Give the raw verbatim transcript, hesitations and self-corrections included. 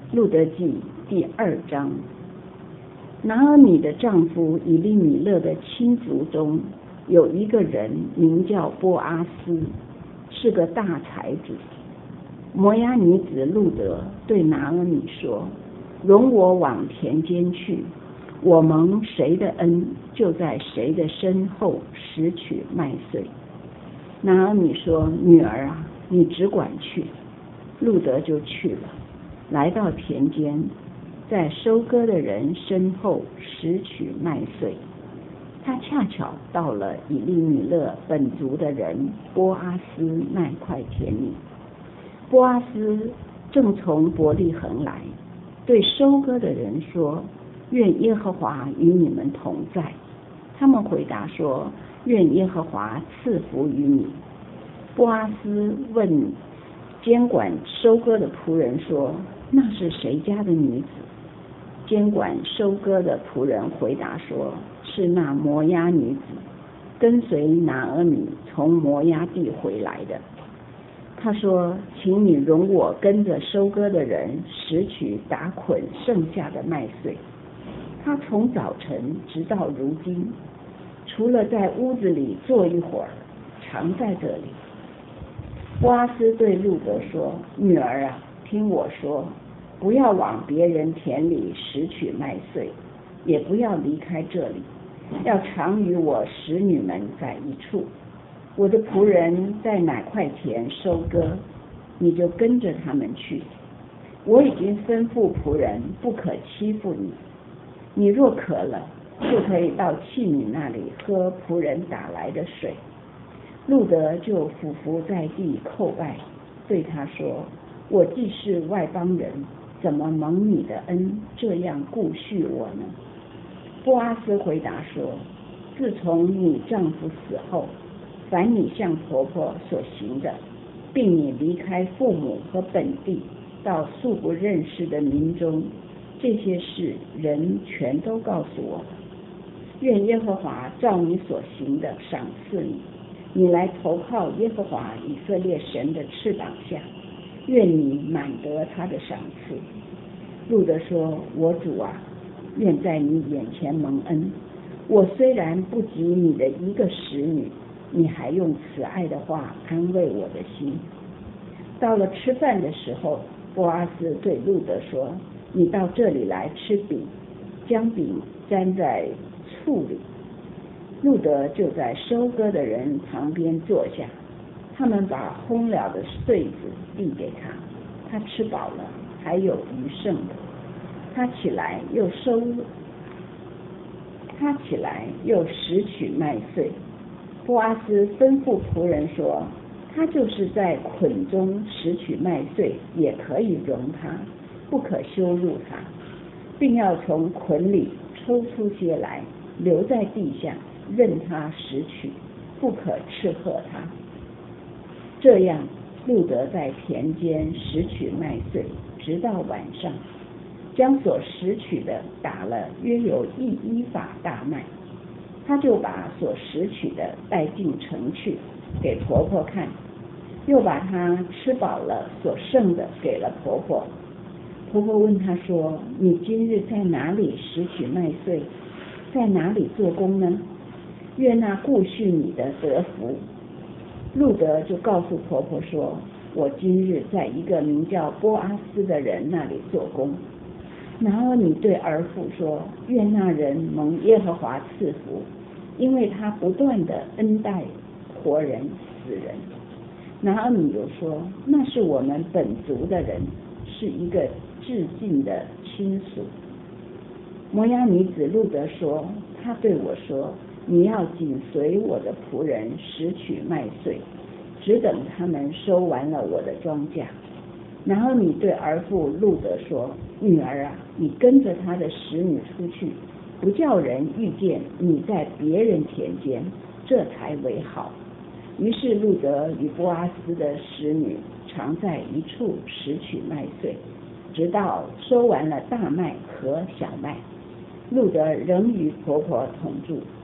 路得记第二章。拿俄米的丈夫以利米勒的亲族中有一个人名叫波阿斯，是个大财主。摩押女子路得对拿俄米说：容我往田间去，我蒙谁的恩，就在谁的身后拾取麦穗。拿俄米说：女儿啊，你只管去。路得就去了，来到田间，在收割的人身后拾取麦穗。他恰巧到了以利米勒本族的人波阿斯那块田里。波阿斯正从伯利恒来，对收割的人说：愿耶和华与你们同在。他们回答说：愿耶和华赐福于你。波阿斯问监管收割的仆人说：那是谁家的女子？监管收割的仆人回答说：是那摩押女子，跟随拿俄米从摩押地回来的。他说：请你容我跟着收割的人拾取打捆剩下的麦穗。他从早晨直到如今，除了在屋子里坐一会儿，常在这里。波阿斯对路得说：女儿啊，听我说，不要往别人田里拾取麦穗，也不要离开这里，要常与我使女们在一处。我的仆人在哪块田收割，你就跟着他们去。我已经吩咐仆人不可欺负你。你若渴了，就可以到器皿那里喝仆人打来的水。路得就俯伏在地叩拜，对他说：我既是外邦人，怎么蒙你的恩，这样顾恤我呢？波阿斯回答说：自从你丈夫死后，凡你向婆婆所行的，并你离开父母和本地，到素不认识的民中，这些事人全都告诉我了。愿耶和华照你所行的赏赐你，你来投靠耶和华以色列神的翅膀下，愿你满得他的赏赐。路得说：我主啊，愿在你眼前蒙恩。我虽然不及你的一个使女，你还用慈爱的话安慰我的心。到了吃饭的时候，波阿斯对路得说：你到这里来吃饼，将饼沾在醋里。路得就在收割的人旁边坐下，他们把烘了的穗子递给他，他吃饱了，还有余剩的。他起来又收，他起来又拾取麦穗。波阿斯吩咐仆人说：他就是在捆中拾取麦穗，也可以容他，不可羞辱他，并要从捆里抽出些来，留在地下，任他拾取，不可斥喝他。这样，路得在田间拾取麦穗，直到晚上，将所拾取的打了约有一伊法大麦。他就把所拾取的带进城去，给婆婆看，又把她吃饱了所剩的给了婆婆。婆婆问他说：你今日在哪里拾取麦穗，在哪里做工呢？愿那顾恤你的得福。路得就告诉婆婆说：我今日在一个名叫波阿斯的人那里做工。拿俄米对儿妇说：愿那人蒙耶和华赐福，因为他不断的恩待活人死人。拿俄米又说：那是我们本族的人，是一个至近的亲属。摩押女子路得说：他对我说，你要紧随我的仆人拾取麦穗，只等他们收完了我的庄稼。拿俄米对儿妇路得说：女儿啊，你跟着他的使女出去，不叫人遇见你在别人田间，这才为好。于是路得与波阿斯的使女常在一处拾取麦穗，直到收完了大麦和小麦。路得仍与婆婆同住。